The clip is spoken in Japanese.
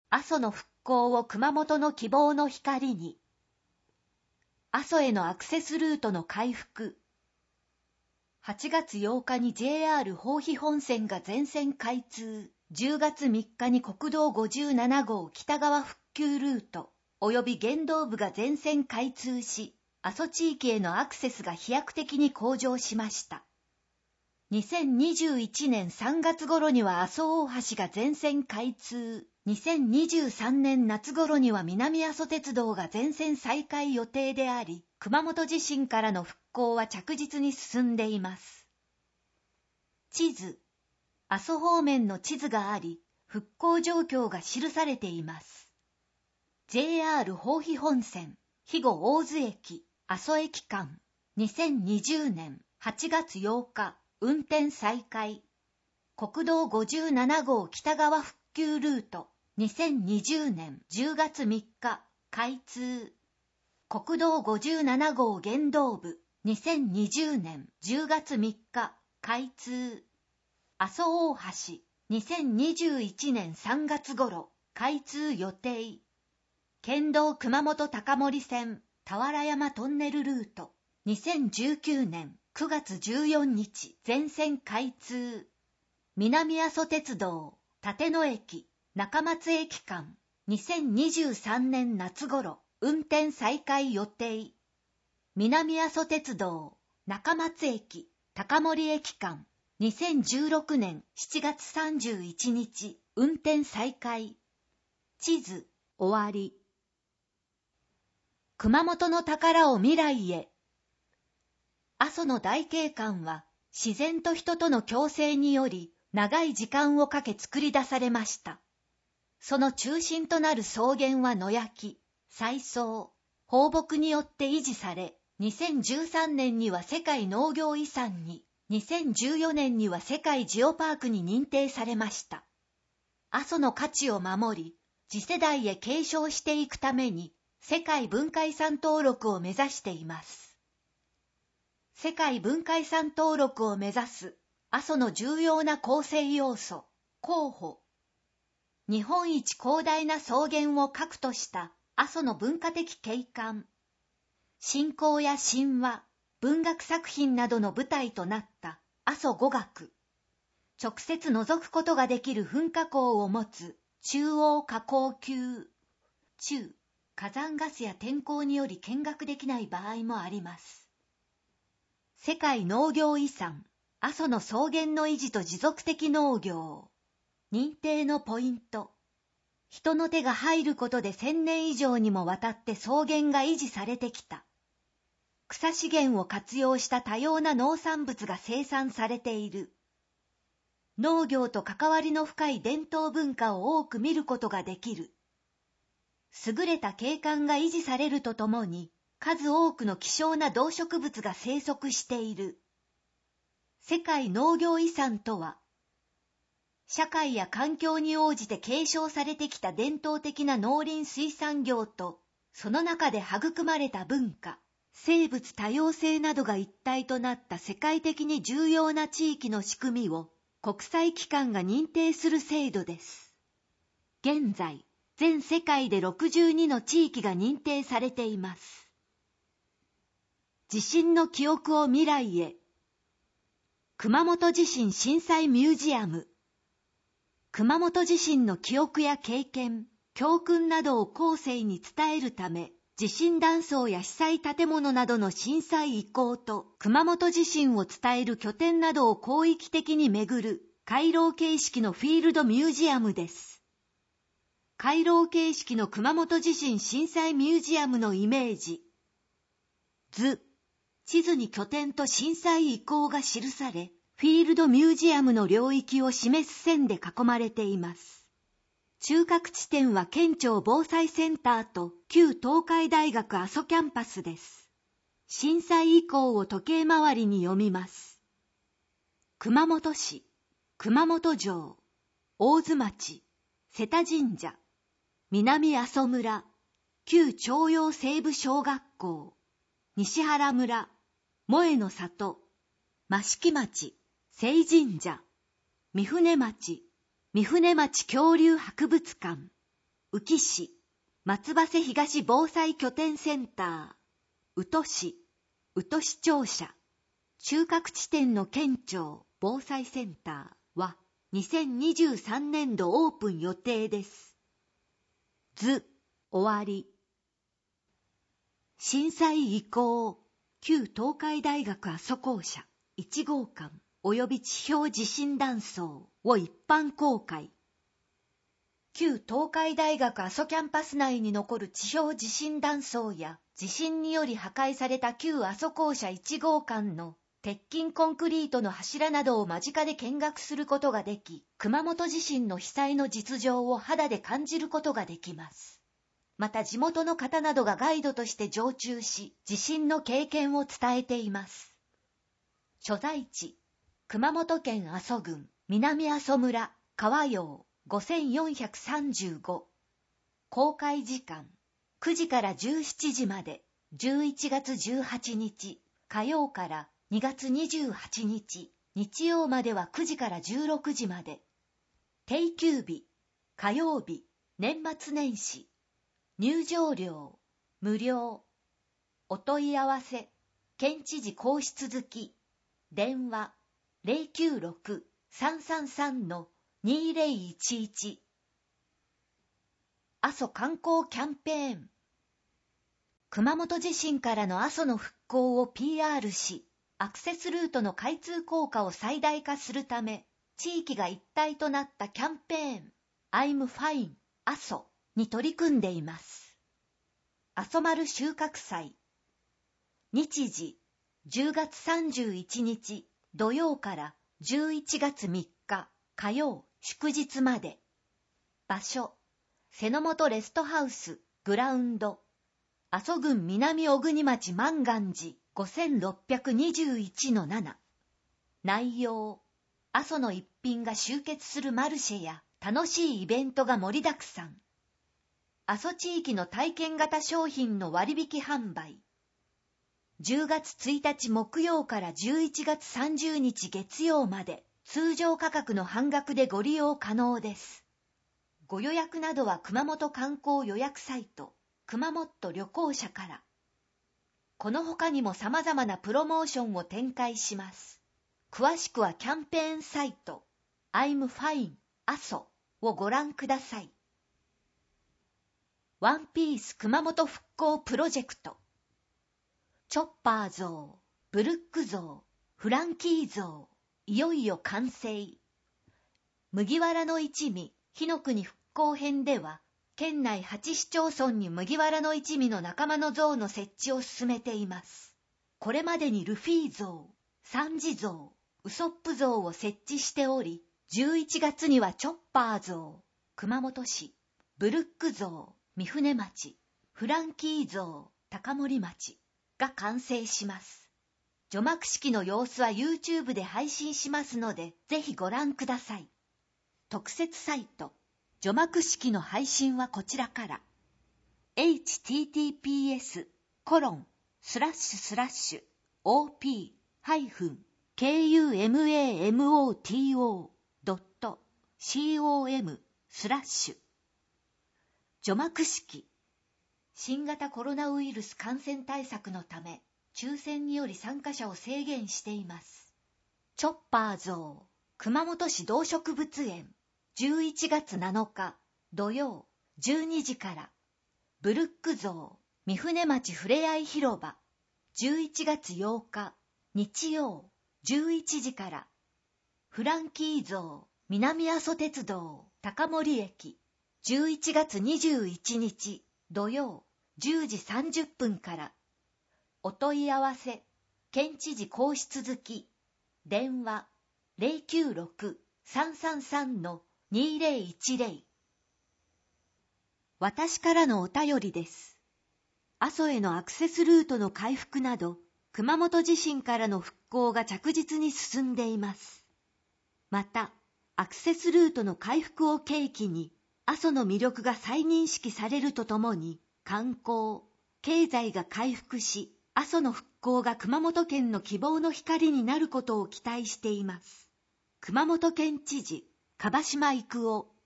阿蘇の復興を熊本の希望の光に。阿蘇へのアクセスルートの回復。8月8日に JR 豊肥本線が全線開通。10月3日に国道57号北側復旧ルート及び原道部が全線開通し、阿蘇地域へのアクセスが飛躍的に向上しました。2021年3月頃には阿蘇大橋が全線開通。2023年夏頃には南阿蘇鉄道が全線再開予定であり、熊本地震からの復興は着実に進んでいます。地図。阿蘇方面の地図があり、復興状況が記されています。JR 豊肥本線、肥後大津駅、阿蘇駅間、2020年8月8日、運転再開。国道57号北側復旧ルート、2020年10月3日、開通。国道57号原道部、2020年10月3日、開通。阿蘇大橋、2021年3月頃、開通予定。県道熊本高森線、俵山トンネルルート、2019年9月14日、全線開通。南阿蘇鉄道、立野駅、中松駅間、2023年夏頃、運転再開予定。南阿蘇鉄道、中松駅、高森駅間、2016年7月31日、運転再開。地図、終わり。熊本の宝を未来へ。阿蘇の大景観は、自然と人との共生により、長い時間をかけ作り出されました。その中心となる草原は野焼き、採草、放牧によって維持され、2013年には世界農業遺産に、2014年には世界ジオパークに認定されました。阿蘇の価値を守り、次世代へ継承していくために、世界文化遺産登録を目指しています。世界文化遺産登録を目指す阿蘇の重要な構成要素、候補。日本一広大な草原を核とした阿蘇の文化的景観。信仰や神話、文学作品などの舞台となった阿蘇五岳。直接覗くことができる噴火口を持つ中央火口級。中、火山ガスや天候により見学できない場合もあります。世界農業遺産、阿蘇の草原の維持と持続的農業。認定のポイント。人の手が入ることで1000年以上にもわたって草原が維持されてきた。草資源を活用した多様な農産物が生産されている。農業と関わりの深い伝統文化を多く見ることができる。優れた景観が維持されるとともに、数多くの希少な動植物が生息している。世界農業遺産とは、社会や環境に応じて継承されてきた伝統的な農林水産業と、その中で育まれた文化、生物多様性などが一体となった世界的に重要な地域の仕組みを国際機関が認定する制度です。現在、全世界で62の地域が認定されています。地震の記憶を未来へ。熊本地震震災ミュージアム。熊本地震の記憶や経験、教訓などを後世に伝えるため、地震断層や被災建物などの震災遺構と熊本地震を伝える拠点などを広域的に巡る回廊形式のフィールドミュージアムです。回廊形式の熊本地震震災ミュージアムのイメージ。図。地図に拠点と震災遺構が記され、フィールドミュージアムの領域を示す線で囲まれています。中核地点は県庁防災センターと旧東海大学阿蘇キャンパスです。震災遺構を時計回りに読みます。熊本市、熊本城、大津町、瀬田神社、南阿蘇村、旧朝陽西部小学校、西原村、萌の里、益城町、聖神社、三船町、三船町恐竜博物館、 宇城市、松葉瀬東防災拠点センター、宇土市、宇土市庁舎、中核地点の県庁防災センターは2023年度オープン予定です。終わり。震災遺構、旧東海大学阿蘇校舎1号館及び地表地震断層を一般公開。旧東海大学阿蘇キャンパス内に残る地表地震断層や地震により破壊された旧阿蘇校舎1号館の鉄筋コンクリートの柱などを間近で見学することができ、熊本地震の被災の実情を肌で感じることができます。また地元の方などがガイドとして常駐し、地震の経験を伝えています。所在地、熊本県阿蘇郡南阿蘇村川陽5435。公開時間、9時から17時まで、11月18日、火曜から2月28日、日曜までは9時から16時まで。定休日、火曜日、年末年始。入場料、無料。お問い合わせ、県知事公室付き。電話、096-333-2011。阿蘇観光キャンペーン。熊本地震からの阿蘇の復興を PR し、アクセスルートの開通効果を最大化するため、地域が一体となったキャンペーン、I'm Fine 阿蘇に取り組んでいます。阿蘇丸収穫祭。日時、10月31日土曜から11月3日火曜祝日まで。場所、瀬の本レストハウスグラウンド。阿蘇郡南小国町万願寺 5621-7。内容、阿蘇の一品が集結するマルシェや楽しいイベントが盛りだくさん。阿蘇地域の体験型商品の割引販売。10月1日木曜から11月30日月曜まで通常価格の半額でご利用可能です。ご予約などは熊本観光予約サイト、熊本旅行者から。この他にも様々なプロモーションを展開します。詳しくはキャンペーンサイト、I'm Fine 阿蘇をご覧ください。ワンピース熊本復興プロジェクト。チョッパー像、ブルック像、フランキー像、いよいよ完成。麦わらの一味、火の国復興編では、県内8市町村に麦わらの一味の仲間の像の設置を進めています。これまでにルフィ像、サンジ像、ウソップ像を設置しており、11月にはチョッパー像、熊本市、ブルック像、三船町、フランキー像、高森町が完成します。除幕式の様子は YouTube で配信しますので、ぜひご覧ください。特設サイト、除幕式の配信はこちらから。https://op-kumamoto.com/除幕式。新型コロナウイルス感染対策のため、抽選により参加者を制限しています。チョッパー像、熊本市動植物園、11月7日土曜12時から。ブルック像、三船町ふれあい広場、11月8日日曜11時から。フランキー像、南阿蘇鉄道高森駅、11月21日土曜10時30分から。お問い合わせ、県知事公室付き。電話、096-333-2010。私からのお便りです。阿蘇へのアクセスルートの回復など、熊本地震からの復興が着実に進んでいます。また、アクセスルートの回復を契機に、阿蘇の魅力が再認識されるとともに、観光、経済が回復し、阿蘇の復興が熊本県の希望の光になることを期待しています。熊本県知事、樺島郁夫。